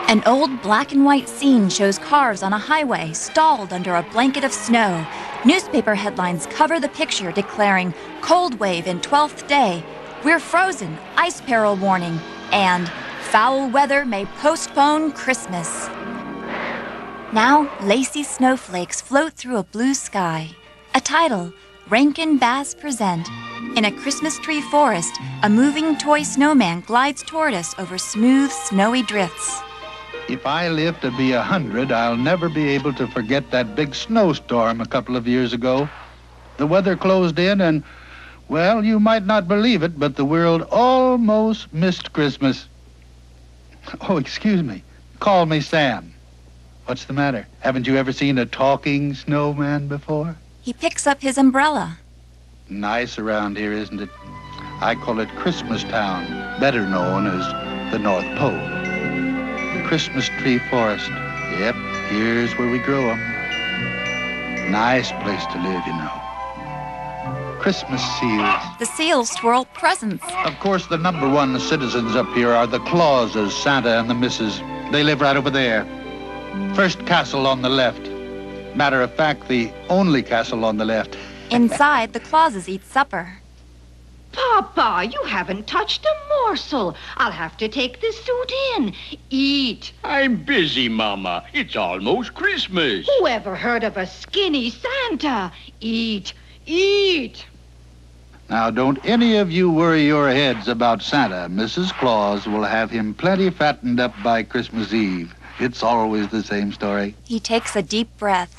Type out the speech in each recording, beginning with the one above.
An old black and white scene shows cars on a highway stalled under a blanket of snow. Newspaper headlines cover the picture declaring, "Cold wave in 12th day," "We're frozen, ice peril warning," and "Foul weather may postpone Christmas." Now, lacy snowflakes float through a blue sky. A title, Rankin Bass Present. In a Christmas tree forest, a moving toy snowman glides toward us over smooth, snowy drifts. If I live to be 100, I'll never be able to forget that big snowstorm a couple of years ago. The weather closed in and, well, you might not believe it, but the world almost missed Christmas. Oh, excuse me. Call me Sam. What's the matter? Haven't you ever seen a talking snowman before? He picks up his umbrella. Nice around here, isn't it? I call it Christmas Town, better known as the North Pole. Christmas tree forest. Yep, here's where we grow 'em. Nice place to live, you know. Christmas seals. The seals twirl presents. Of course, the number one citizens up here are the Clauses, Santa and the Missus. They live right over there. First castle on the left. Matter of fact, the only castle on the left. Inside, the Clauses eat supper. Papa, you haven't touched a morsel. I'll have to take this suit in. Eat. I'm busy, Mama. It's almost Christmas. Whoever heard of a skinny Santa? Eat. Eat. Now, don't any of you worry your heads about Santa. Mrs. Claus will have him plenty fattened up by Christmas Eve. It's always the same story. He takes a deep breath.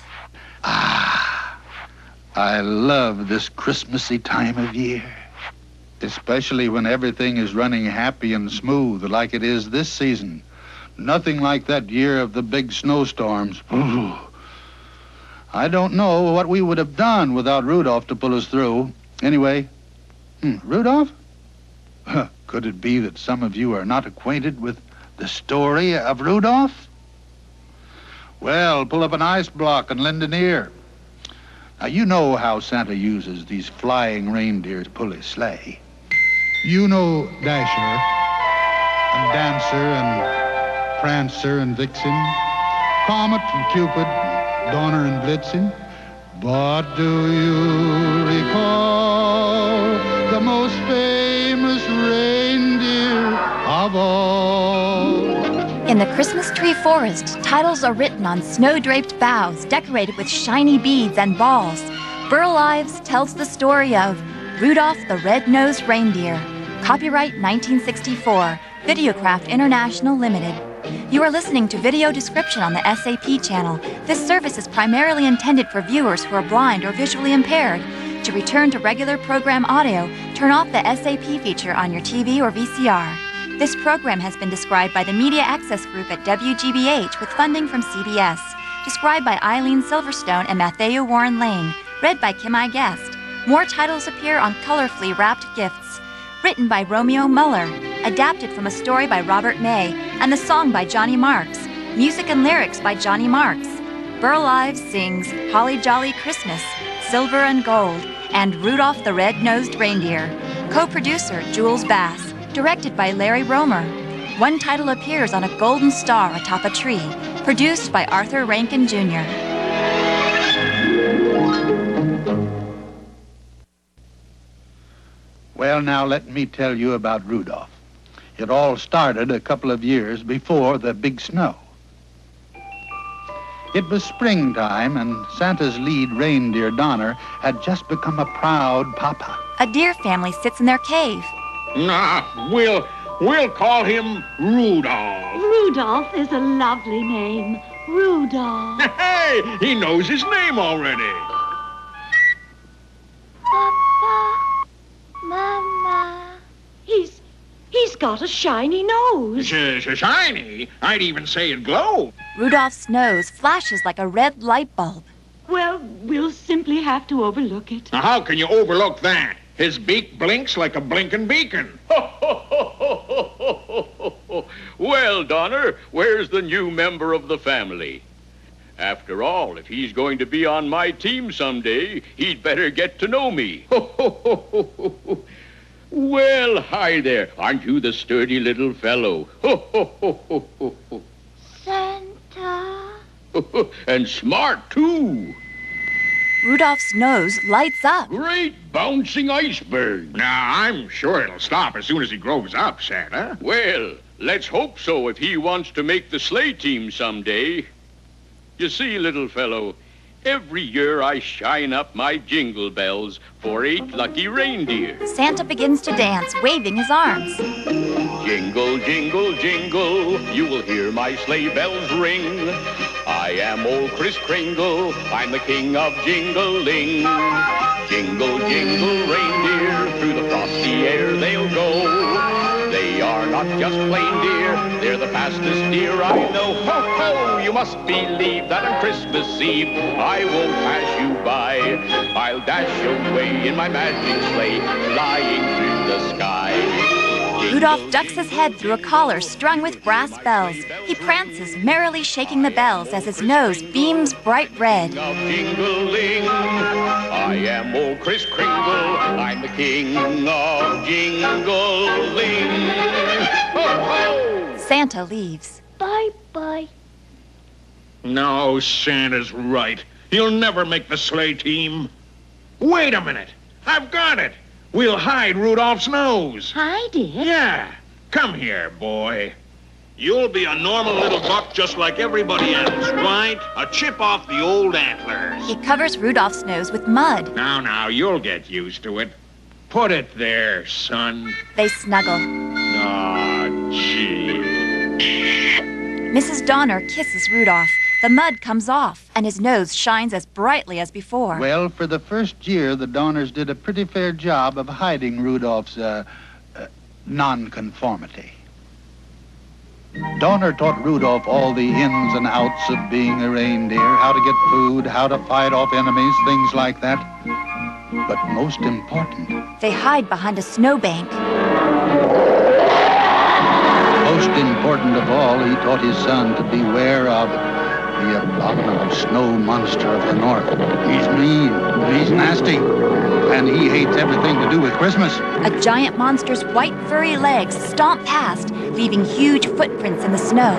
I love this Christmassy time of year. Especially when everything is running happy and smooth like it is this season. Nothing like that year of the big snowstorms. Ooh. I don't know what we would have done without Rudolph to pull us through. Anyway, Rudolph? Could it be that some of you are not acquainted with the story of Rudolph? Well, pull up an ice block and lend an ear. Now, you know how Santa uses these flying reindeer to pull his sleigh. You know Dasher, and Dancer, and Prancer, and Vixen, Comet, and Cupid, Donner, and Blitzen. But do you recall the most famous reindeer of all? In the Christmas tree forest, titles are written on snow-draped boughs decorated with shiny beads and balls. Burl Ives tells the story of Rudolph the Red-Nosed Reindeer. Copyright 1964, Videocraft International Limited. You are listening to video description on the SAP channel. This service is primarily intended for viewers who are blind or visually impaired. To return to regular program audio, turn off the SAP feature on your TV or VCR. This program has been described by the Media Access Group at WGBH with funding from CBS. Described by Eileen Silverstone and Matthew Warren Lane. Read by Kim I. Guest. More titles appear on colorfully wrapped gifts. Written by Romeo Muller. Adapted from a story by Robert May. And the song by Johnny Marks. Music and lyrics by Johnny Marks. Burl Ives sings Holly Jolly Christmas, Silver and Gold, and Rudolph the Red-Nosed Reindeer. Co-producer Jules Bass. Directed by Larry Romer. One title appears on a golden star atop a tree. Produced by Arthur Rankin Jr. Well, now let me tell you about Rudolph. It all started a couple of years before the big snow. It was springtime, and Santa's lead reindeer, Donner, had just become a proud papa. A deer family sits in their cave. Nah, we'll call him Rudolph. Rudolph is a lovely name. Rudolph. Hey, he knows his name already. Papa. Mama. He's got a shiny nose. Shiny. I'd even say it glows. Rudolph's nose flashes like a red light bulb. Well, we'll simply have to overlook it. Now, how can you overlook that? His beak blinks like a blinking beacon. Well, Donner, where's the new member of the family? After all, if he's going to be on my team someday, he'd better get to know me. Well, hi there. Aren't you the sturdy little fellow? And smart, too. Rudolph's nose lights up. Great bouncing iceberg. Now, I'm sure it'll stop as soon as he grows up, Santa. Well, let's hope so if he wants to make the sleigh team someday. You see, little fellow, every year I shine up my jingle bells for 8 lucky reindeer. Santa begins to dance, waving his arms. Jingle, jingle, jingle, you will hear my sleigh bells ring. I am old Kris Kringle, I'm the king of jingling. Jingle, jingle, reindeer, through the frosty air they'll go. They are not just plain deer, they're the fastest deer I know. Ho, ho, you must believe that on Christmas Eve I won't pass you by. I'll dash away in my magic sleigh, flying through the sky. Rudolph ducks his head through a collar strung with brass bells. He prances, merrily shaking the bells as his nose beams bright red. Jingling, I am old Kris Kringle, I'm the king of jingling. Ho, ho! Santa leaves. Bye-bye. No, Santa's right. He'll never make the sleigh team. Wait a minute. I've got it. We'll hide Rudolph's nose. Hide it? Yeah. Come here, boy. You'll be a normal little buck just like everybody else, right? A chip off the old antlers. He covers Rudolph's nose with mud. Now, you'll get used to it. Put it there, son. They snuggle. Aw, gee. Mrs. Donner kisses Rudolph. The mud comes off, and his nose shines as brightly as before. Well, for the first year, the Donners did a pretty fair job of hiding Rudolph's nonconformity. Donner taught Rudolph all the ins and outs of being a reindeer, how to get food, how to fight off enemies, things like that. But most important, They hide behind a snowbank. most important of all, he taught his son to beware of the abominable snow monster of the north. He's mean, he's nasty, and he hates everything to do with Christmas. A giant monster's white furry legs stomp past, leaving huge footprints in the snow.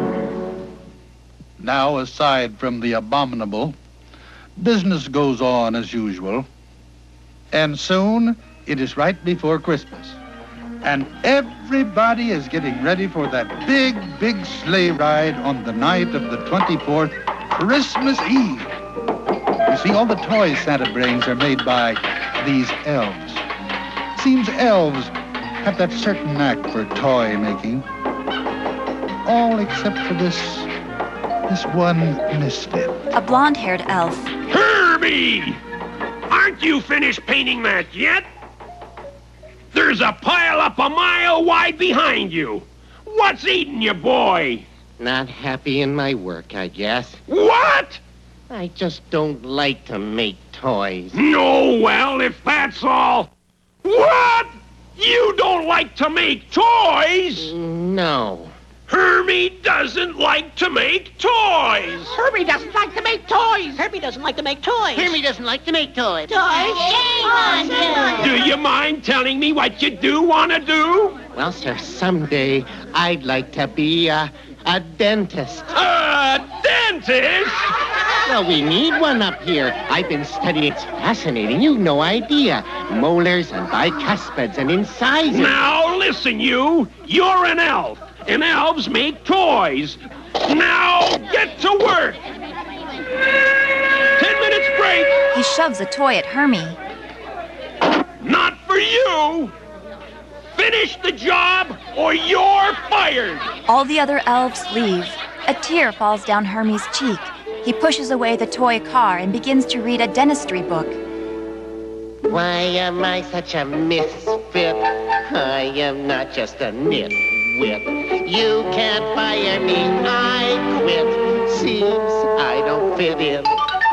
Now, aside from the abominable, business goes on as usual. And soon, it is right before Christmas. And everybody is getting ready for that big, big sleigh ride on the night of the 24th, Christmas Eve. You see, all the toys Santa brings are made by these elves. Seems elves have that certain knack for toy making. All except for this one misfit. A blonde-haired elf. Herbie! Aren't you finished painting that yet? There's a pile up a mile wide behind you. What's eating you, boy? Not happy in my work, I guess. What? I just don't like to make toys. No, well, if that's all. What? You don't like to make toys? No. Herbie doesn't like to make toys. Herbie doesn't like to make toys. Herbie doesn't like to make toys. Herbie doesn't like to make toys. Do you mind telling me what you do want to do? Well, sir, someday I'd like to be a dentist. A dentist? Well, we need one up here. I've been studying. It's fascinating. You've no idea. Molars and bicuspids and incisors. Now, listen, you. You're an elf. And elves make toys. Now, get to work. 10 minutes break. He shoves a toy at Hermie. Not for you. Finish the job or you're fired. All the other elves leave. A tear falls down Hermie's cheek. He pushes away the toy car and begins to read a dentistry book. Why am I such a misfit? I am not just a nitwit. You can't fire me, I quit. Seems I don't fit in.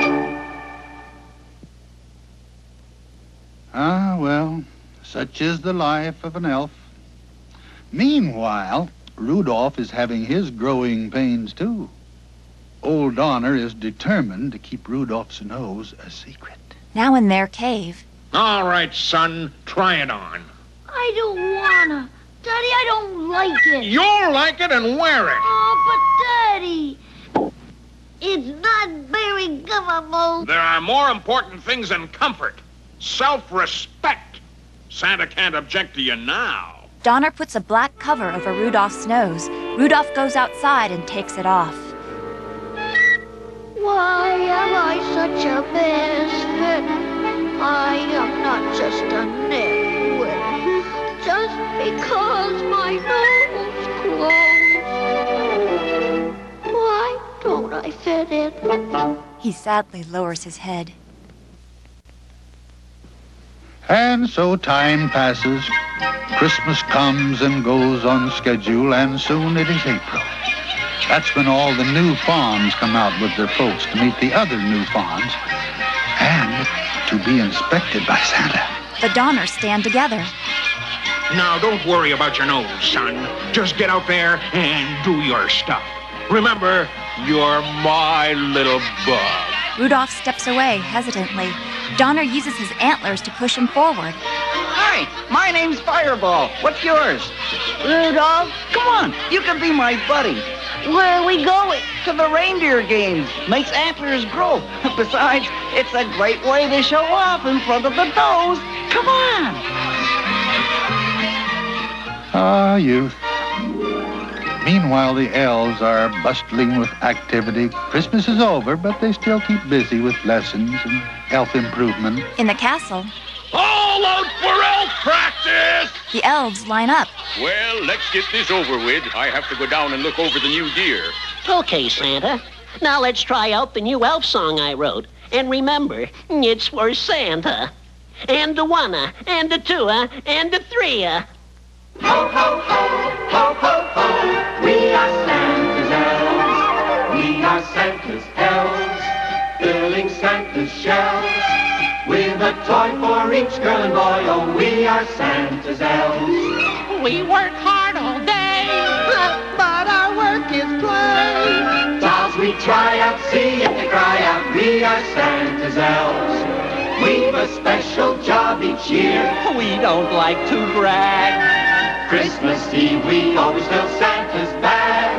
Ah, well, such is the life of an elf. Meanwhile, Rudolph is having his growing pains, too. Old Donner is determined to keep Rudolph's nose a secret. Now in their cave. All right, son, try it on. I don't wanna. Daddy, I don't like it. You'll like it and wear it. Oh, but Daddy. It's not very comfortable. There are more important things than comfort. Self-respect. Santa can't object to you now. Donner puts a black cover over Rudolph's nose. Rudolph goes outside and takes it off. Why am I such a misfit? I am not just a nitwit. Just because my nose grows. Why don't I fit in? He sadly lowers his head. And so time passes. Christmas comes and goes on schedule, and soon it is April. That's when all the new fawns come out with their folks to meet the other new fawns and to be inspected by Santa. The Donners stand together. Now, don't worry about your nose, son. Just get out there and do your stuff. Remember, you're my little bug. Rudolph steps away hesitantly. Donner uses his antlers to push him forward. Hi, my name's Fireball. What's yours? Rudolph, Come on, you can be my buddy. where are we going? To the reindeer games. Makes antlers grow. Besides, it's a great way to show off in front of the does. Come on. Ah, youth. Meanwhile, the elves are bustling with activity. Christmas is over, but they still keep busy with lessons and elf improvement. In the castle, All out for elf practice! the elves line up. Well, let's get this over with. I have to go down and look over the new deer. Okay, Santa. Now let's try out the new elf song I wrote. And remember, it's for Santa. And the one-a, and the two-a, and the three-a. Ho, ho, ho, ho, ho, ho. We are Santa's elves. We are Santa's elves, filling Santa's shelves with a toy for each girl and boy. Oh, we are Santa's elves. We work hard all day, but our work is play. Dolls we try out, see if they cry out. We are Santa's elves. We've a special job each year. We don't like to brag. Christmas Eve, we always fill Santa's bag.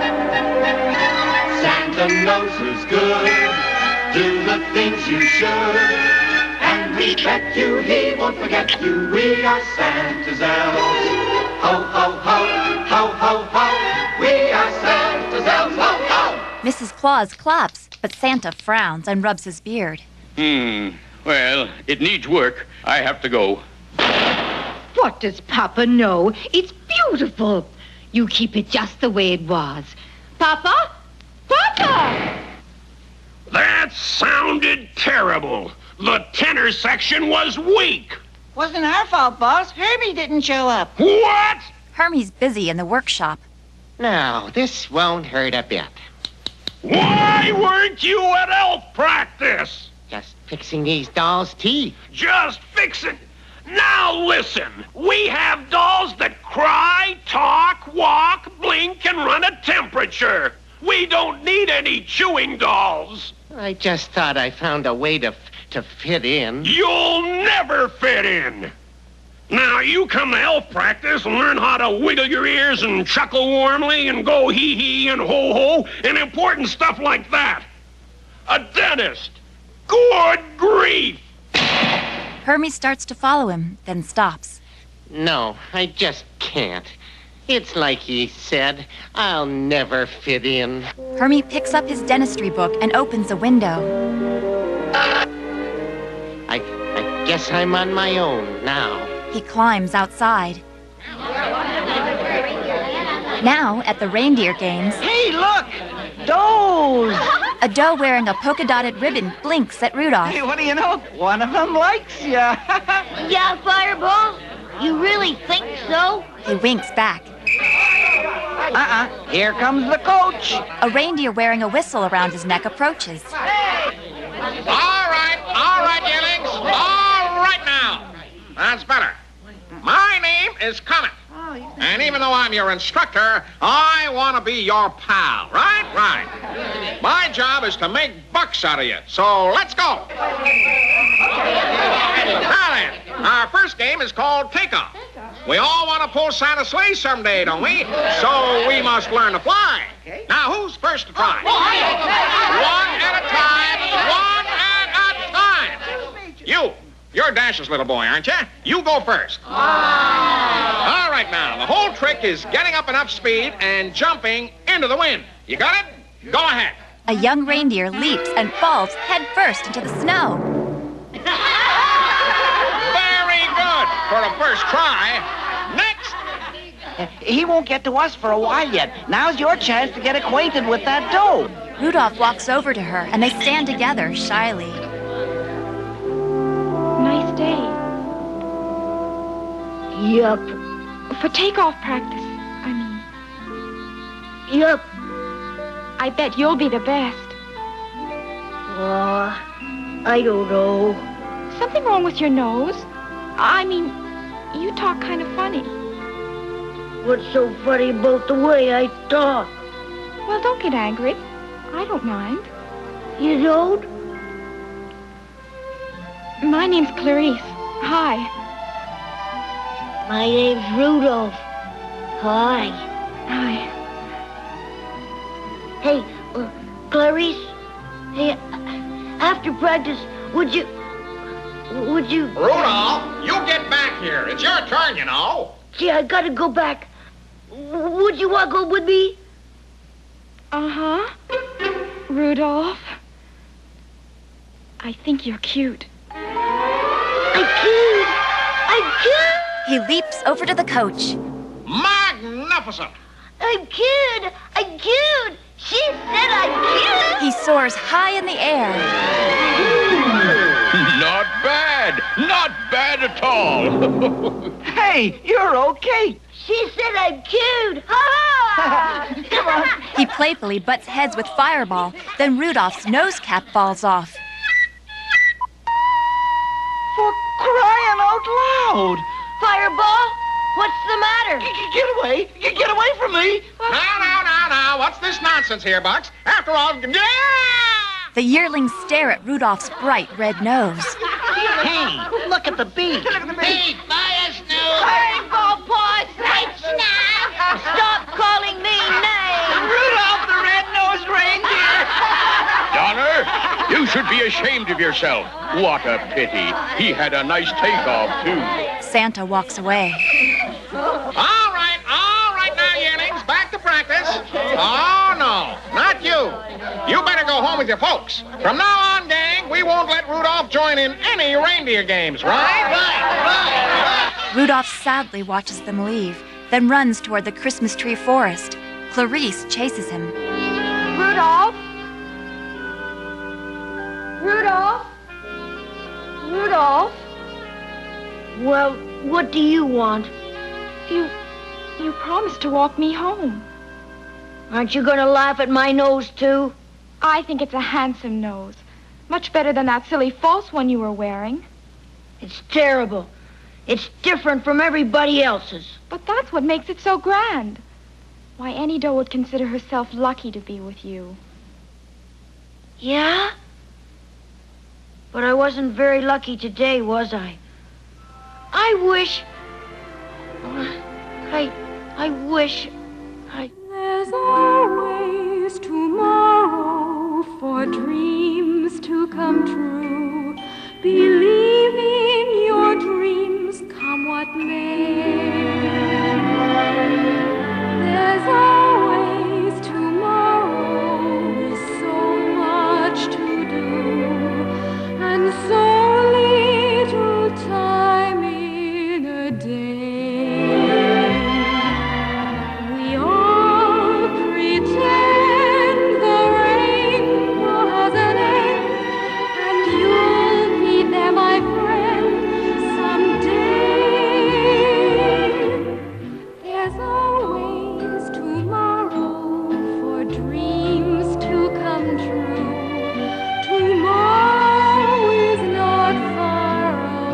Santa knows who's good. Do the things you should. And we bet you he won't forget you. We are Santa's elves. Ho, ho, ho, ho, ho, ho. We are Santa's elves. Ho, ho. Mrs. Claus claps, but Santa frowns and rubs his beard. Well, it needs work. I have to go. What does Papa know? It's beautiful. You keep it just the way it was. Papa? Papa! That sounded terrible. The tenor section was weak. Wasn't our fault, boss. Herbie didn't show up. What? Hermie's busy in the workshop. No, this won't hurt a bit. Why weren't you at elf practice? Just fixing these dolls' teeth. Just fix it. Now listen, we have dolls that cry, talk, walk, blink, and run a temperature. We don't need any chewing dolls. I just thought I found a way to fit in. You'll never fit in. Now you come to elf practice and learn how to wiggle your ears and chuckle warmly and go hee-hee and ho-ho and important stuff like that. A dentist. Good grief. Hermie starts to follow him, then stops. No, I just can't. It's like he said, I'll never fit in. Hermie picks up his dentistry book and opens a window. I guess I'm on my own now. He climbs outside. Now, at the reindeer games, Hey, look! Does! a doe wearing a polka-dotted ribbon blinks at Rudolph. Hey, what do you know? One of them likes ya. Yeah, Fireball? You really think so? He winks back. Here comes the coach. A reindeer wearing a whistle around his neck approaches. All right, yearlings. All right now. That's better. My name is Comet. And even though I'm your instructor, I want to be your pal, right? Right. My job is to make bucks out of you, so let's go. Now then, our first game is called Takeoff. We all want to pull Santa's sleigh someday, don't we? So we must learn to fly. Okay. Now, who's first to try? One at a time. You're Dash's little boy, aren't you? You go first. All right, now, the whole trick is getting up enough speed and jumping into the wind. You got it? Go ahead. A young reindeer leaps and falls head first into the snow. Very good for a first try. Next. He won't get to us for a while yet. Now's your chance to get acquainted with that dough. Rudolph walks over to her, and they stand together shyly. Nice day. Yup. For takeoff practice, I mean. Yup. I bet you'll be the best. I don't know. Something wrong with your nose? I mean, you talk kind of funny. What's so funny about the way I talk? Well, don't get angry. I don't mind. You don't? My name's Clarice. Hi. My name's Rudolph. Hi. Hi. Hey, Clarice. Hey, after practice, would you... Rudolph, you get back here. It's your turn, you know. Gee, I gotta go back. Would you walk home with me? Uh-huh. Rudolph. I think you're cute. I'm cute. I'm cute. He leaps over to the coach. Magnificent. I'm cute. I'm cute. She said I'm cute. He soars high in the air. Not bad. Not bad at all. Hey, you're okay. She said I'm cute. Ha! Come on. He playfully butts heads with Fireball. Then Rudolph's nose cap falls off. For crying out loud. Fireball, what's the matter? Get away. Get away from me. Now. What's this nonsense here, Bucks? After all, yeah! The yearlings stare at Rudolph's bright red nose. Hey, look at the beak. Hey, fire snoo! Fireball paws, right now. Stop calling me names. Rudolph the red-nosed reindeer. Donner, you should be ashamed of yourself. What a pity. He had a nice takeoff, too. Santa walks away. All right now, yearlings, back to practice. Oh, no, not you. You better go home with your folks. From now on, gang, we won't let Rudolph join in any reindeer games, right? Right. Rudolph sadly watches them leave, then runs toward the Christmas tree forest. Clarice chases him. Rudolph? Rudolph? Rudolph? Well, what do you want? You promised to walk me home. Aren't you gonna laugh at my nose, too? I think it's a handsome nose. Much better than that silly false one you were wearing. It's terrible. It's different from everybody else's. But that's what makes it so grand. Why, any doe would consider herself lucky to be with you. Yeah? But I wasn't very lucky today, was I? I wish... There's always tomorrow for dreams to come true. Believe in your dreams, come what may. There's always tomorrow with so much to do and so little time in a day. We all pretend the rainbow has an end, and you'll be there, my friend, someday. There's always tomorrow for dreams to come true. Tomorrow is not far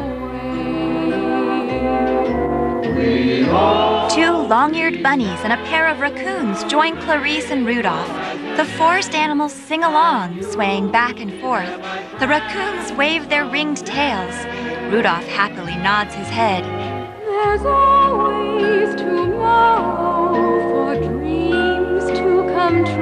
away. Two long-eared bunnies and a pair of raccoons join Clarice and Rudolph. The forest animals sing along, swaying back and forth. The raccoons wave their ringed tails. Rudolph happily nods his head. There's always tomorrow for dreams to come true.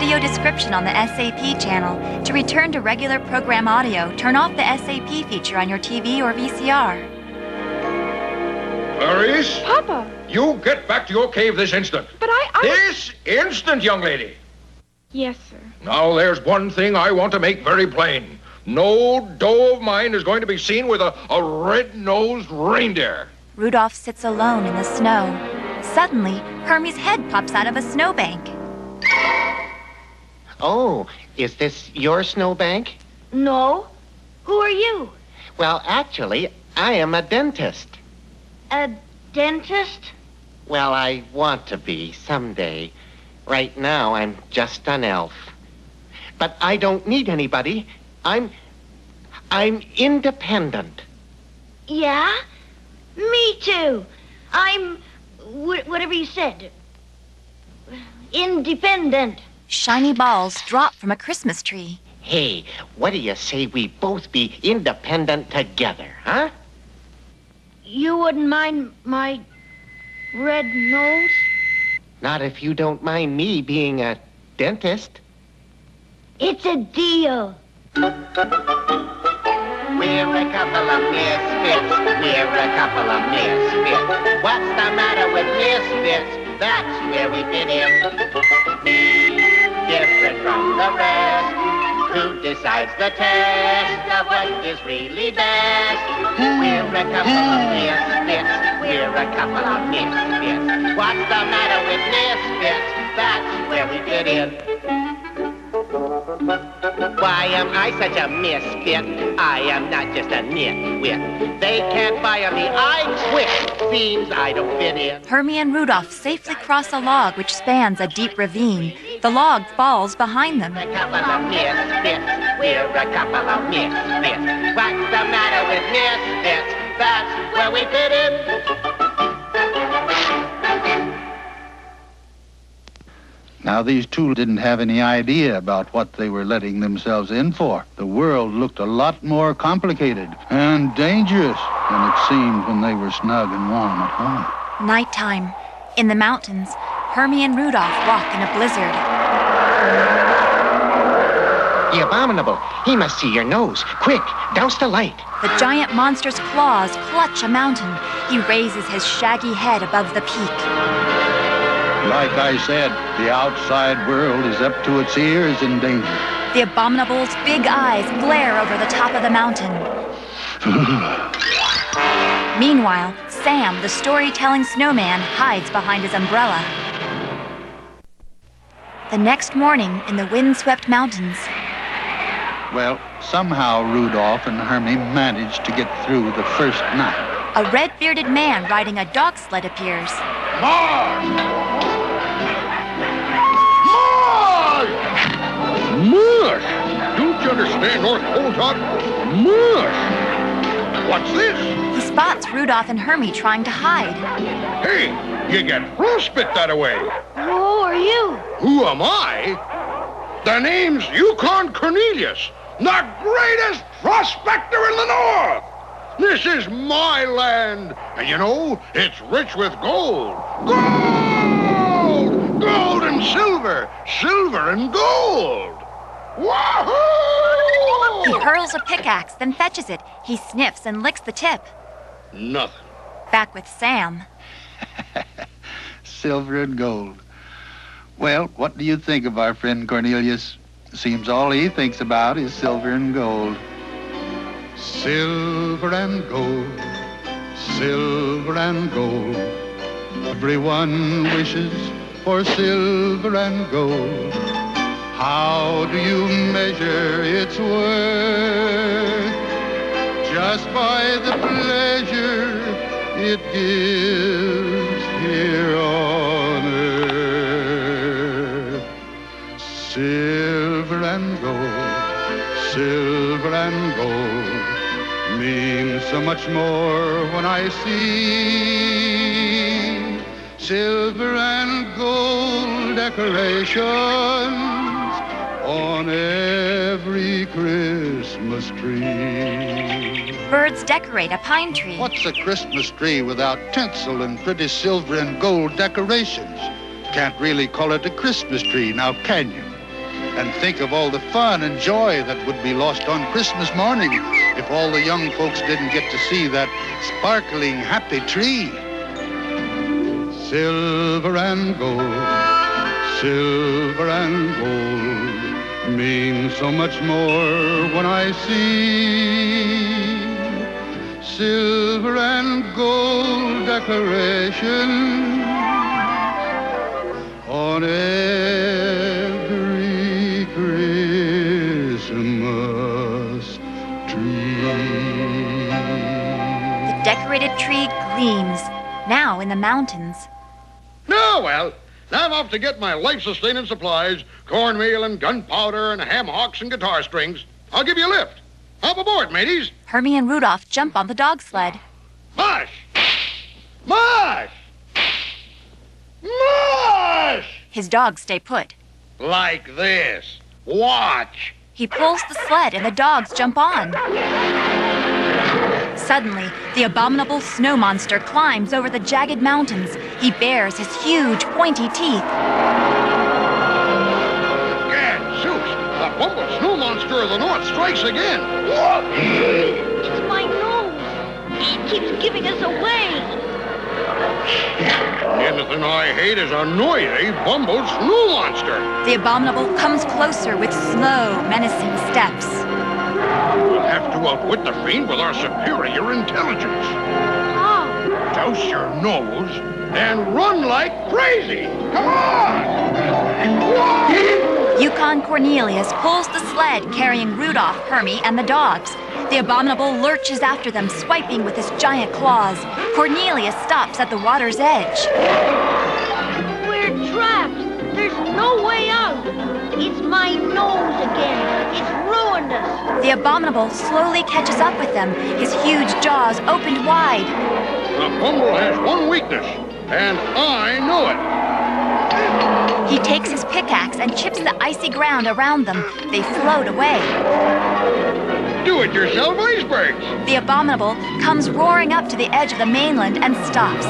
video description on the SAP channel. To return to regular program audio, turn off the SAP feature on your TV or VCR. Clarice? Papa! You get back to your cave this instant. But I... This instant, young lady. Yes, sir. Now, there's one thing I want to make very plain. No doe of mine is going to be seen with a red-nosed reindeer. Rudolph sits alone in the snow. Suddenly, Hermie's head pops out of a snowbank. Oh, is this your snowbank? No. Who are you? Well, actually, I am a dentist. A dentist? Well, I want to be someday. Right now, I'm just an elf. But I don't need anybody. I'm independent. Yeah? Me too. I'm whatever you said. Independent. Shiny balls drop from a Christmas tree. Hey, what do you say we both be independent together, huh? You wouldn't mind my red nose? Not if you don't mind me being a dentist. It's a deal. We're a couple of misfits. We're a couple of misfits. What's the matter with misfits? That's where we fit in. Different from the rest. Who decides the test of what is really best? We're a couple of misfits. We're a couple of misfits. What's the matter with misfits? That's where we fit in. Why am I such a misfit? I am not just a nitwit. They can't fire me, I quit. Seems I don't fit in. Hermie and Rudolph safely cross a log which spans a deep ravine. The log falls behind them. We're a couple of misfits. We're a couple of misfits. What's the matter with misfits? That's where we fit in. Now, these two didn't have any idea about what they were letting themselves in for. The world looked a lot more complicated and dangerous than it seemed when they were snug and warm at home. Nighttime. In the mountains, Hermie and Rudolph walk in a blizzard. The abominable. He must see your nose. Quick, douse the light. The giant monster's claws clutch a mountain. He raises his shaggy head above the peak. Like I said, the outside world is up to its ears in danger. The abominable's big eyes glare over the top of the mountain. Meanwhile, Sam, the storytelling snowman, hides behind his umbrella. The next morning, in the windswept mountains... Well, somehow Rudolph and Hermie managed to get through the first night. A red-bearded man riding a dog sled appears. Mars! Mush! Don't you understand, North Pole Talk? Mush! What's this? He spots Rudolph and Hermie trying to hide. Hey, you get frostbite that away. Who are you? Who am I? The name's Yukon Cornelius, the greatest prospector in the North. This is my land, and you know, it's rich with gold. Gold! Gold and silver, silver and gold. Wahoo! He hurls a pickaxe, then fetches it. He sniffs and licks the tip. Nothing. Back with Sam. Silver and gold. Well, what do you think of our friend Cornelius? Seems all he thinks about is silver and gold. Silver and gold, silver and gold. Everyone wishes for silver and gold. How do you measure its worth? Just by the pleasure it gives here on earth. Silver and gold means so much more when I see silver and gold decorations on every Christmas tree. Birds decorate a pine tree. What's a Christmas tree without tinsel and pretty silver and gold decorations? Can't really call it a Christmas tree, now can you? And think of all the fun and joy that would be lost on Christmas morning if all the young folks didn't get to see that sparkling, happy tree. Silver and gold means so much more when I see silver and gold decoration on every Christmas tree. The decorated tree gleams, now in the mountains. Oh, well, now I'm off to get my life-sustaining supplies, cornmeal and gunpowder and ham hocks and guitar strings. I'll give you a lift. Hop aboard, mateys. Hermie and Rudolph jump on the dog sled. Mush! Mush! Mush! His dogs stay put. Like this. Watch. He pulls the sled and the dogs jump on. Suddenly, the abominable snow monster climbs over the jagged mountains. He bares his huge, pointy teeth. Gadzooks! The Bumble Snow Monster of the North strikes again. It's my nose. He keeps giving us away. Anything I hate is a noisy Bumble Snow Monster. The abominable comes closer with slow, menacing steps. We'll have to outwit the fiend with our superior intelligence. How? Douse your nose and run like crazy. Come on! Yukon Cornelius pulls the sled carrying Rudolph, Hermie, and the dogs. The abominable lurches after them, swiping with his giant claws. Cornelius stops at the water's edge. We're trapped. There's no way out. It's my nose again. It's ruined us. The abominable slowly catches up with them, his huge jaws opened wide. The Bumble has one weakness, and I know it. He takes his pickaxe and chips the icy ground around them. They float away. Do-it-yourself icebergs. The abominable comes roaring up to the edge of the mainland and stops.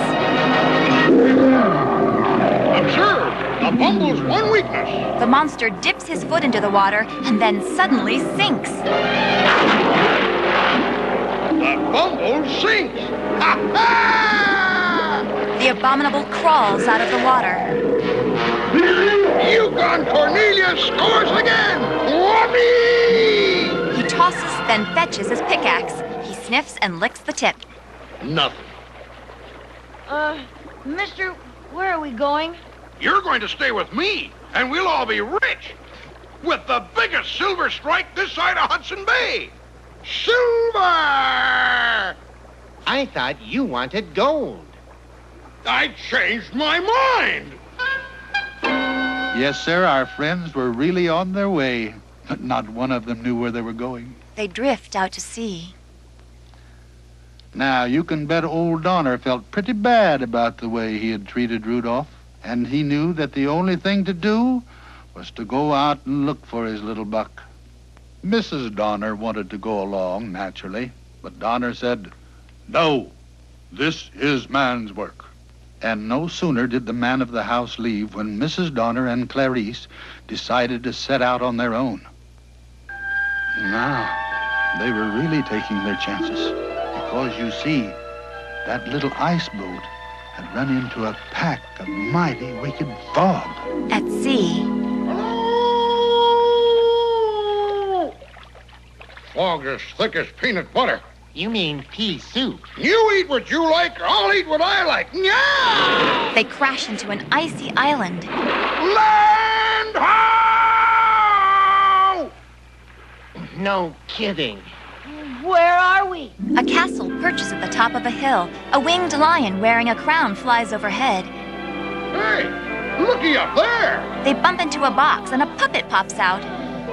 Observe, the Bumble's one weakness. The monster dips his foot into the water and then suddenly sinks. The Bumble sinks. Ha ha! The abominable crawls out of the water. Yukon Cornelius scores again! Whoopee! He tosses, then fetches his pickaxe. He sniffs and licks the tip. Nothing. Mister, where are we going? You're going to stay with me, and we'll all be rich. With the biggest silver strike this side of Hudson Bay. Silver! I thought you wanted gold. I changed my mind. Yes, sir, our friends were really on their way. Not one of them knew where they were going. They drift out to sea. Now, you can bet old Donner felt pretty bad about the way he had treated Rudolph, and he knew that the only thing to do was to go out and look for his little buck. Mrs. Donner wanted to go along, naturally, but Donner said, "No, this is man's work." And no sooner did the man of the house leave when Mrs. Donner and Clarice decided to set out on their own. Now, they were really taking their chances, because you see, that little ice boat had run into a pack of mighty wicked fog. At sea. Fog as thick as peanut butter. You mean pea soup. You eat what you like, I'll eat what I like. Yeah! They crash into an icy island. Land ho! No kidding. Where are we? A castle perches at the top of a hill. A winged lion wearing a crown flies overhead. Hey, looky up there! They bump into a box and a puppet pops out.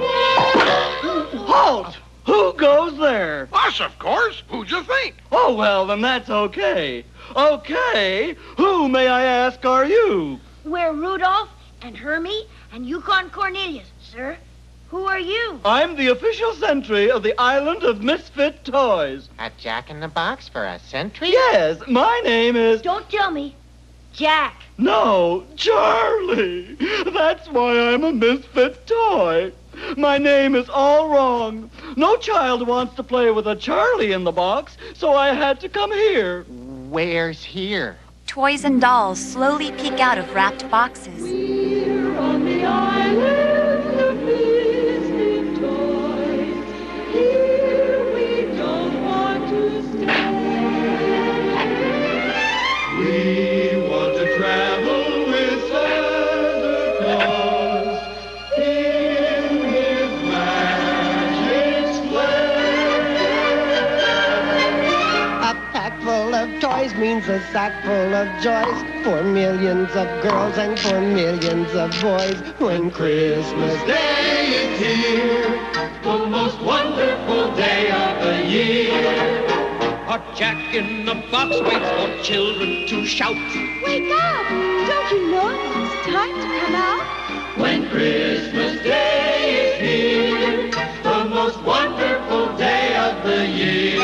Halt! Who goes there? Us, of course. Who'd you think? Oh, well, then that's okay. Okay, who, may I ask, are you? We're Rudolph and Hermie and Yukon Cornelius, sir. Who are you? I'm the official sentry of the Island of Misfit Toys. A jack-in-the-box for a sentry? Yes, my name is... Don't tell me. Jack. No, Charlie. That's why I'm a misfit toy. My name is all wrong. No child wants to play with a Charlie in the box, so I had to come here. Where's here? Toys and dolls slowly peek out of wrapped boxes. Here on the island of misfit toys, here we don't want to stay. We want to travel with Santa Claus in his magic sleigh. A pack full of toys means a sack full of joys for millions of girls and for millions of boys. When Christmas Day is here, the most wonderful day of the year. A Jack in the Box waits for children to shout. Wake up! Don't you know it's time to come out? When Christmas Day is here, the most wonderful day of the year.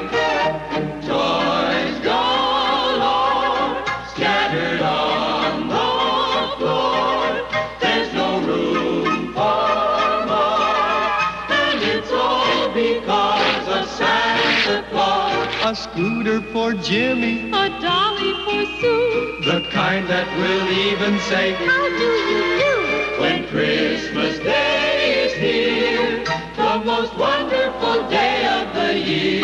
Toys galore, scattered on the floor. There's no room for more, and it's all because of Santa Claus. A scooter for Jimmy, A dolly for Sue. The kind that will even say, How do you do? when Christmas Day is here, the most wonderful day of the year.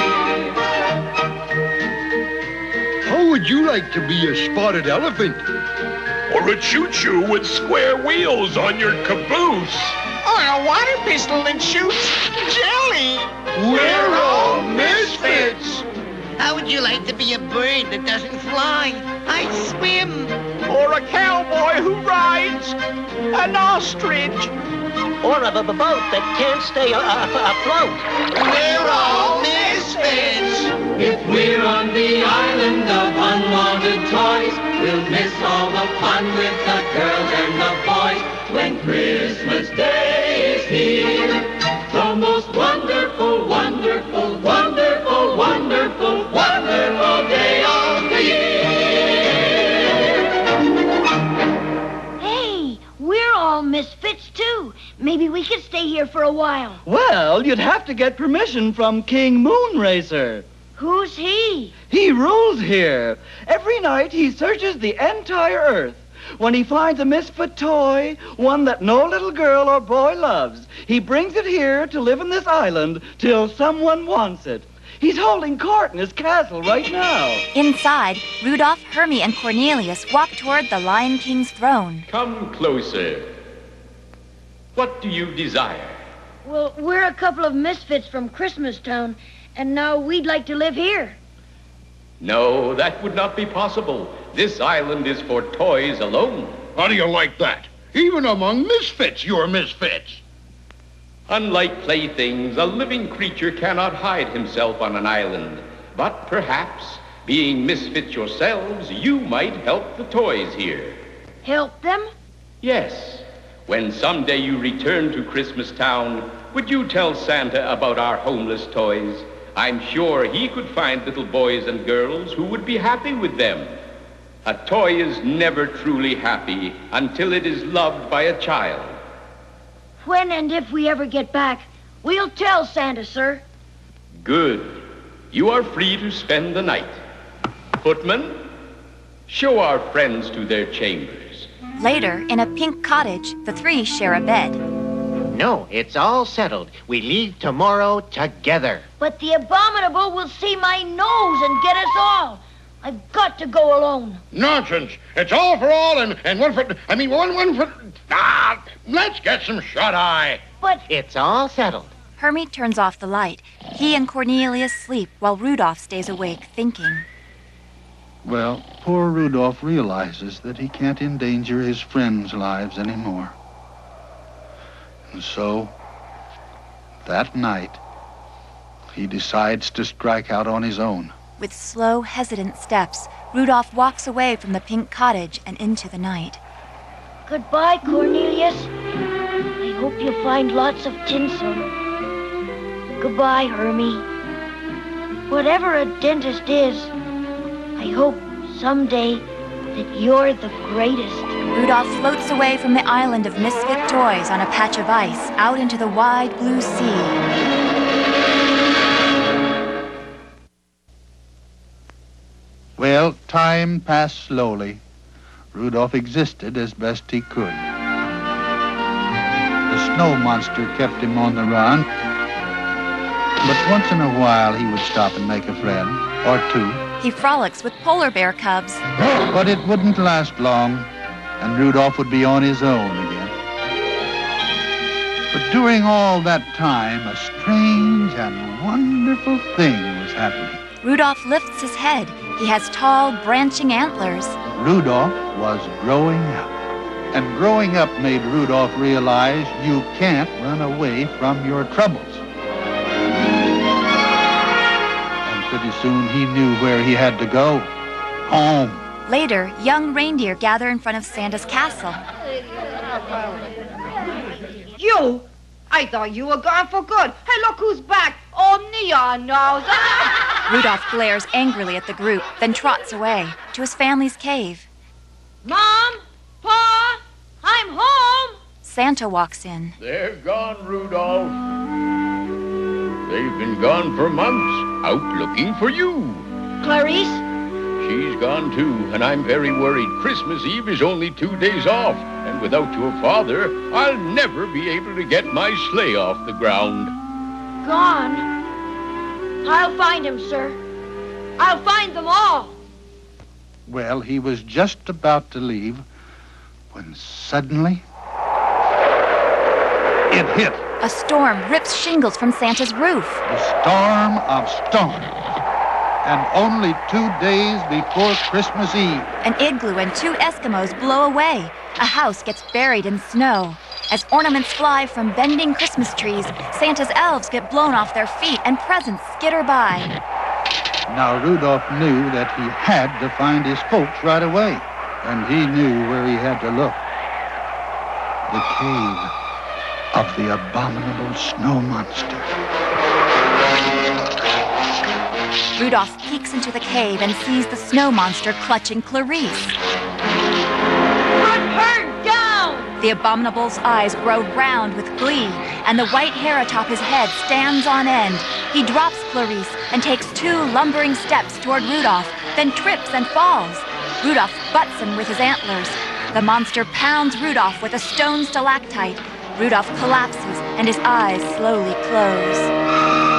How would you like to be a spotted elephant? Or a choo-choo with square wheels on your caboose. Or a water pistol that shoots jelly. We're all misfits. How would you like to be a bird that doesn't fly? I swim. Or a cowboy who rides an ostrich. Or a boat that can't stay afloat. We're all misfits. If we're on the island of unwanted toys, we'll miss all the fun with the girls and the boys. When Christmas Day is here, the most wonderful, wonderful, wonderful, wonderful, wonderful day of the year. Hey, we're all misfits too. Maybe we could stay here for a while. Well, you'd have to get permission from King Moonracer. Who's he? He rules here. Every night he searches the entire Earth. When he finds a misfit toy, one that no little girl or boy loves, he brings it here to live in this island till someone wants it. He's holding court in his castle right now. Inside, Rudolph, Hermie, and Cornelius walk toward the Lion King's throne. Come closer. What do you desire? Well, we're a couple of misfits from Christmas Town, and now we'd like to live here. No, that would not be possible. This island is for toys alone. How do you like that? Even among misfits, you're misfits. Unlike playthings, a living creature cannot hide himself on an island. But perhaps, being misfits yourselves, you might help the toys here. Help them? Yes. When someday you return to Christmas Town, would you tell Santa about our homeless toys? I'm sure he could find little boys and girls who would be happy with them. A toy is never truly happy until it is loved by a child. When and if we ever get back, we'll tell Santa, sir. Good. You are free to spend the night. Footman, show our friends to their chambers. Later, in a pink cottage, the three share a bed. No, it's all settled. We leave tomorrow together. But the abominable will see my nose and get us all. I've got to go alone. Nonsense. It's all for all and one for... one for... Ah, let's get some shut-eye. But... It's all settled. Hermie turns off the light. He and Cornelius sleep while Rudolph stays awake, thinking. Well, poor Rudolph realizes that he can't endanger his friends' lives anymore. And so, that night, he decides to strike out on his own. With slow, hesitant steps, Rudolph walks away from the pink cottage and into the night. Goodbye, Cornelius. I hope you find lots of tinsel. Goodbye, Hermie. Whatever a dentist is, I hope someday that you're the greatest. Rudolph floats away from the island of misfit toys on a patch of ice out into the wide blue sea. Well, time passed slowly. Rudolph existed as best he could. The snow monster kept him on the run, but once in a while he would stop and make a friend, or two. He frolics with polar bear cubs. But it wouldn't last long, and Rudolph would be on his own again. But during all that time, a strange and wonderful thing was happening. Rudolph lifts his head. He has tall, branching antlers. Rudolph was growing up. And growing up made Rudolph realize you can't run away from your troubles. And pretty soon he knew where he had to go. Home. Later, young reindeer gather in front of Santa's castle. You? I thought you were gone for good. Hey, look who's back. Old Neon Nose. Rudolph glares angrily at the group, then trots away to his family's cave. Mom? Pa? I'm home. Santa walks in. They're gone, Rudolph. They've been gone for months, out looking for you. Clarice? She's gone too, and I'm very worried. Christmas Eve is only 2 days off, and without your father, I'll never be able to get my sleigh off the ground. Gone? I'll find him, sir. I'll find them all. Well, he was just about to leave when suddenly it hit. A storm rips shingles from Santa's roof. The storm of storms. And only 2 days before Christmas Eve. An igloo and 2 Eskimos blow away. A house gets buried in snow. As ornaments fly from bending Christmas trees, Santa's elves get blown off their feet and presents skitter by. Now Rudolph knew that he had to find his folks right away. And he knew where he had to look. The cave of the abominable snow monster. Rudolph peeks into the cave and sees the snow monster clutching Clarice. Put her down! The abominable's eyes grow round with glee, and the white hair atop his head stands on end. He drops Clarice and takes 2 lumbering steps toward Rudolph, then trips and falls. Rudolph butts him with his antlers. The monster pounds Rudolph with a stone stalactite. Rudolph collapses, and his eyes slowly close.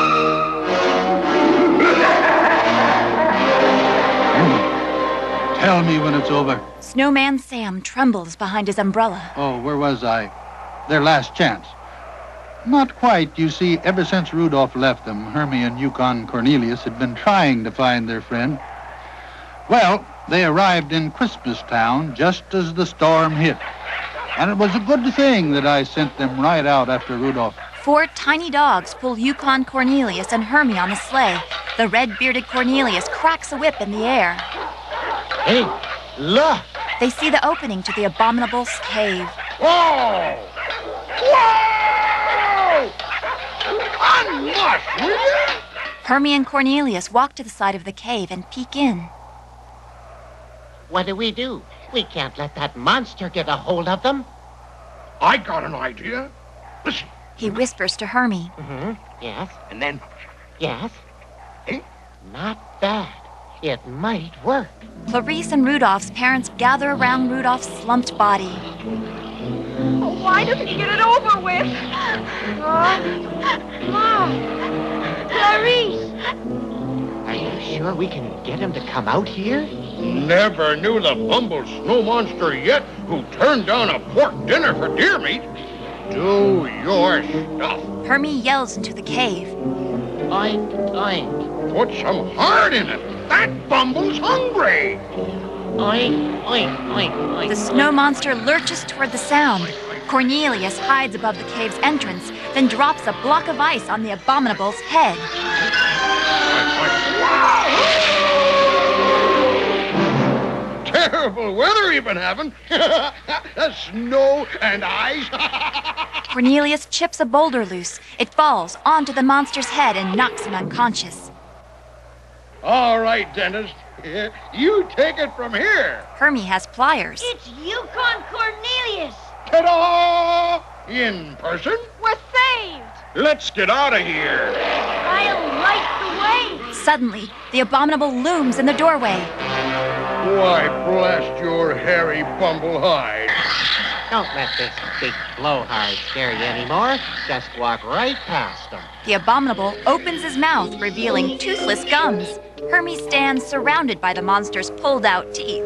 Tell me when it's over. Snowman Sam trembles behind his umbrella. Oh, where was I? Their last chance. Not quite. You see, ever since Rudolph left them, Hermie and Yukon Cornelius had been trying to find their friend. Well, they arrived in Christmastown just as the storm hit. And it was a good thing that I sent them right out after Rudolph. 4 tiny dogs pull Yukon Cornelius and Hermie on the sleigh. The red-bearded Cornelius cracks a whip in the air. Hey, look! They see the opening to the abominable's cave. Whoa! Whoa! Unmush, will you? Hermie and Cornelius walk to the side of the cave and peek in. What do? We can't let that monster get a hold of them. I got an idea. Listen. He whispers to Hermie. Mm-hmm. Yes. And then? Yes. Not bad. It might work. Clarice and Rudolph's parents gather around Rudolph's slumped body. Oh, why doesn't he get it over with? Mom! Clarice! Are you sure we can get him to come out here? Never knew the bumble snow monster yet who turned down a pork dinner for deer meat. Do your stuff. Hermie yells into the cave. Oink, oink. Put some heart in it. That bumble's hungry. Oink, oink, oink, oink. The snow monster lurches toward the sound. Cornelius hides above the cave's entrance, then drops a block of ice on the abominable's head. Terrible weather you've been having. Snow and ice. Cornelius chips a boulder loose. It falls onto the monster's head and knocks him unconscious. All right, dentist. You take it from here. Hermie has pliers. It's Yukon Cornelius. Ta-da! In person? We're saved. Let's get out of here. I'll light the way. Suddenly, the abominable looms in the doorway. Why, blast your hairy bumblehide. Don't let this big blowhard scare you anymore. Just walk right past him. The abominable opens his mouth, revealing toothless gums. Hermie stands surrounded by the monster's pulled-out teeth.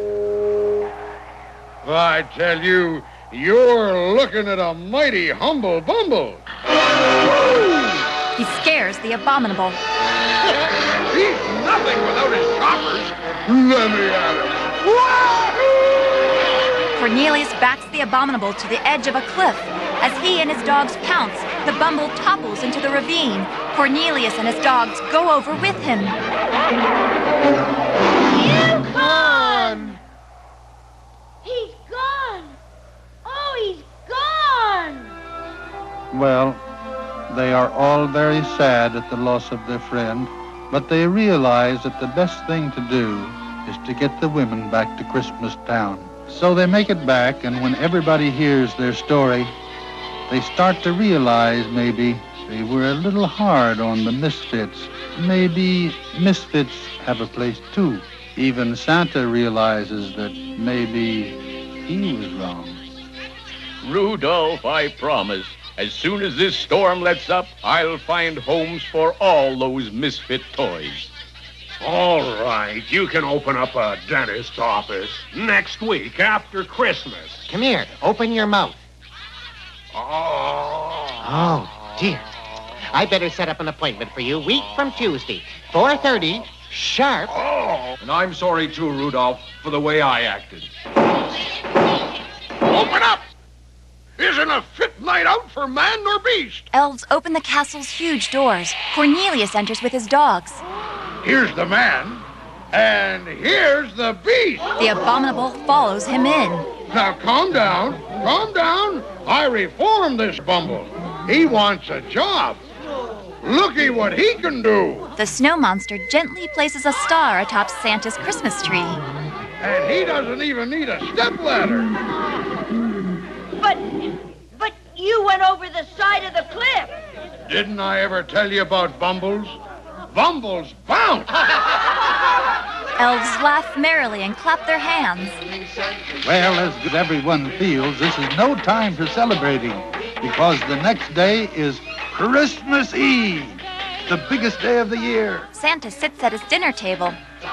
I tell you, you're looking at a mighty humble bumble. He scares the abominable. He's nothing without his choppers. Let me at him. Cornelius backs the abominable to the edge of a cliff. As he and his dogs pounce, the bumble topples into the ravine. Cornelius and his dogs go over with him. Yukon! He's gone. Oh, he's gone. Well, they are all very sad at the loss of their friend, but they realize that the best thing to do is to get the women back to Christmas Town. So they make it back, and when everybody hears their story, they start to realize maybe they were a little hard on the misfits. Maybe misfits have a place too. Even Santa realizes that maybe he was wrong. Rudolph, I promise, as soon as this storm lets up, I'll find homes for all those misfit toys. All right, you can open up a dentist's office next week after Christmas. Come here, open your mouth. Oh, dear. I better set up an appointment for you week from Tuesday, 4:30, sharp. And I'm sorry, too, Rudolph, for the way I acted. Open up! Isn't a fit night out for man nor beast. Elves open the castle's huge doors. Cornelius enters with his dogs. Here's the man, and here's the beast. The abominable follows him in. Now, calm down. Calm down. I reformed this bumble. He wants a job. Looky what he can do. The snow monster gently places a star atop Santa's Christmas tree. And he doesn't even need a stepladder. But you went over the side of the cliff. Didn't I ever tell you about bumbles? Bumbles bounce. Elves laugh merrily and clap their hands. Well, as everyone feels, this is no time for celebrating, because the next day is Christmas Eve, the biggest day of the year. Santa sits at his dinner table.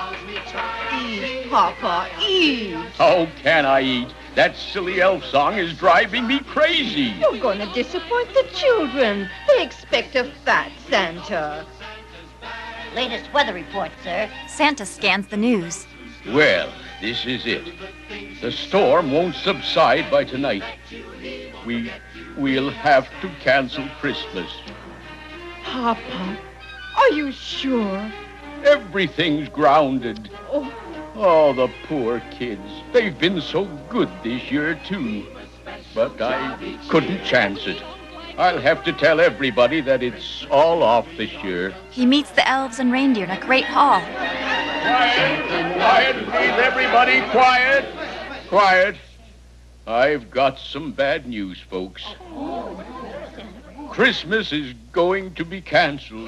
Eat, Papa, eat. How can I eat? That silly elf song is driving me crazy. You're going to disappoint the children. They expect a fat Santa. Latest weather report, sir. Santa scans the news. Well, this is it. The storm won't subside by tonight. We'll have to cancel Christmas. Papa, are you sure? Everything's grounded. Oh, the poor kids. They've been so good this year, too. But I couldn't chance it. I'll have to tell everybody that it's all off this year. He meets the elves and reindeer in a great hall. Quiet! Quiet, please, everybody! Quiet! Quiet! I've got some bad news, folks. Christmas is going to be canceled.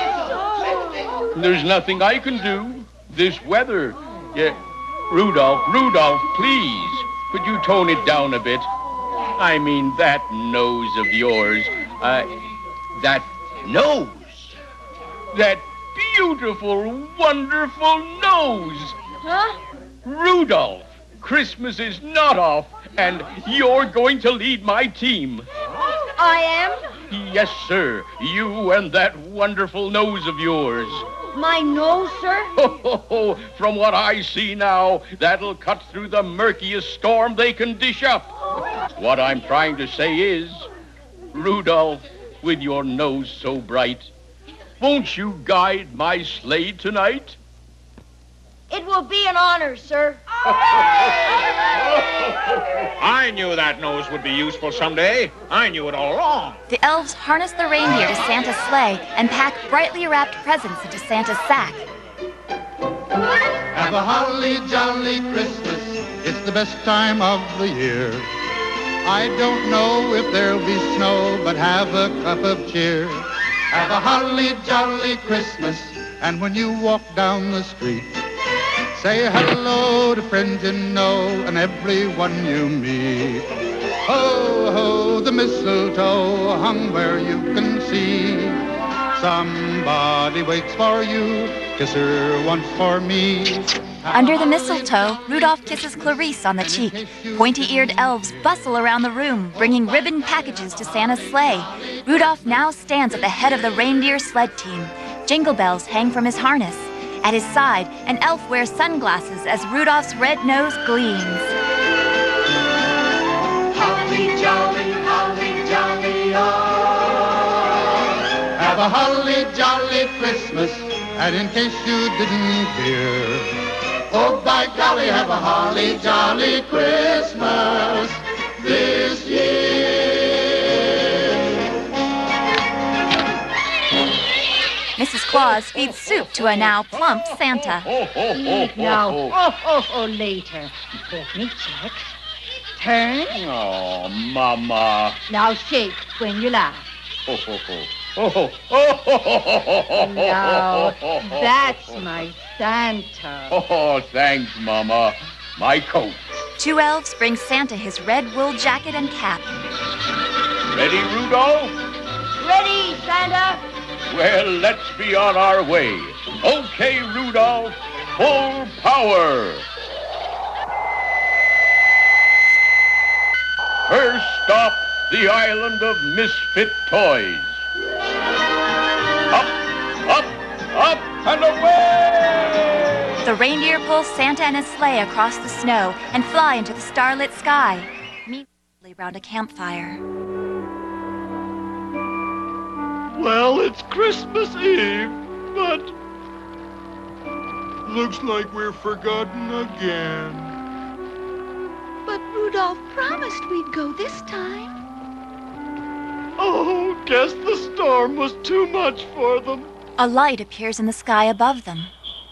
There's nothing I can do. This weather. Yeah. Rudolph, please. Could you tone it down a bit? I mean, that nose of yours. That nose. That beautiful, wonderful nose. Huh? Rudolph, Christmas is not off, and you're going to lead my team. I am? Yes, sir. You and that wonderful nose of yours. My nose, sir? Oh, from what I see now, that'll cut through the murkiest storm they can dish up. What I'm trying to say is, Rudolph, with your nose so bright, won't you guide my sleigh tonight? It will be an honor, sir. I knew that nose would be useful someday. I knew it all along. The elves harness the reindeer to Santa's sleigh and pack brightly wrapped presents into Santa's sack. Have a holly jolly Christmas. It's the best time of the year. I don't know if there'll be snow, but have a cup of cheer. Have a holly jolly Christmas. And when you walk down the street, say hello to friends you know and everyone you meet. Ho, ho, the mistletoe hung where you can see. Somebody waits for you, kiss her once for me. Under the mistletoe, Rudolph kisses Clarice on the cheek. Pointy-eared elves bustle around the room, bringing ribbon packages to Santa's sleigh. Rudolph now stands at the head of the reindeer sled team. Jingle bells hang from his harness. At his side, an elf wears sunglasses as Rudolph's red nose gleams. Holly jolly, oh. Have a holly jolly Christmas, and in case you didn't hear, oh, by golly, have a holly jolly Christmas this year. Mrs. Claus feeds soup to a now plump Santa. Now, later. Let me check. Turn. Oh, Mama. Now shake when you laugh. Now, that's my Santa. Oh, thanks, Mama. My coat. Two elves bring Santa his red wool jacket and cap. Ready, Rudolph? Ready, Santa? Well, let's be on our way. Okay, Rudolph, full power. First stop, the island of misfit toys. Up, and away! The reindeer pull Santa and his sleigh across the snow and fly into the starlit sky, meet round a campfire. Well, it's Christmas Eve, but looks like we're forgotten again. But Rudolph promised we'd go this time. Oh, guess the storm was too much for them. A light appears in the sky above them.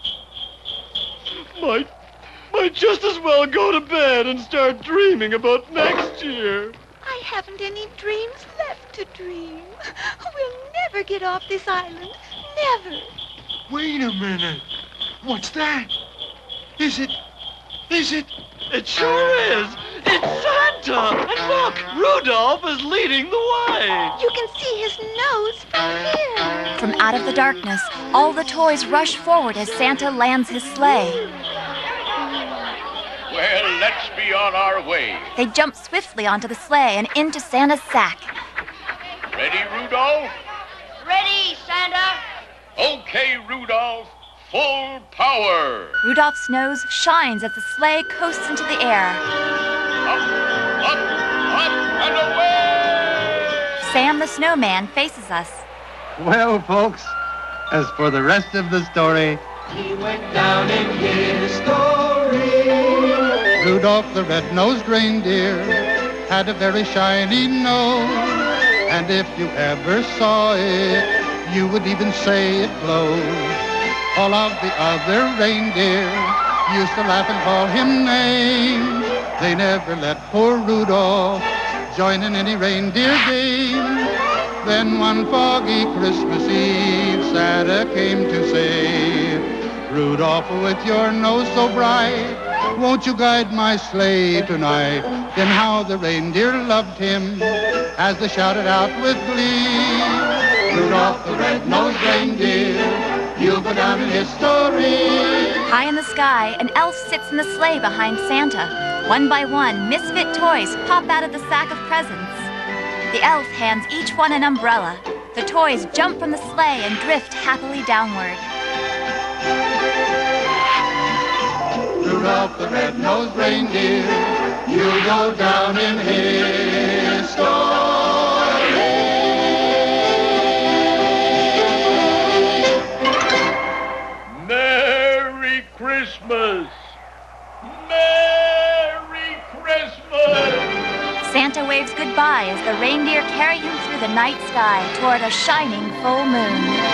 Might just as well go to bed and start dreaming about next year. I haven't any dreams left to dream. We'll never get off this island. Never. Wait a minute. What's that? Is it? It sure is. It's Santa. And look, Rudolph is leading the way. You can see his nose from here. From out of the darkness, all the toys rush forward as Santa lands his sleigh. Well, let's be on our way. They jump swiftly onto the sleigh and into Santa's sack. Ready, Rudolph? Ready, Santa? Okay, Rudolph, full power. Rudolph's nose shines as the sleigh coasts into the air. Up, and away! Sam the snowman faces us. Well, folks, as for the rest of the story, He went down in history. Rudolph the red-nosed reindeer had a very shiny nose, and if you ever saw it, you would even say it glows. All of the other reindeer used to laugh and call him names. They never let poor Rudolph join in any reindeer game. Then one foggy Christmas Eve, Santa came to say, Rudolph, with your nose so bright, won't you guide my sleigh tonight? Then how the reindeer loved him as they shouted out with glee, Rudolph the red-nosed reindeer, you'll go down in history. High in the sky, an elf sits in the sleigh behind Santa. One by one, misfit toys pop out of the sack of presents. The elf hands each one an umbrella. The toys jump from the sleigh and drift happily downward. Rudolph the red-nosed reindeer, you'll go down in history. Merry Christmas! Merry Christmas! Santa waves goodbye as the reindeer carry him through the night sky toward a shining full moon.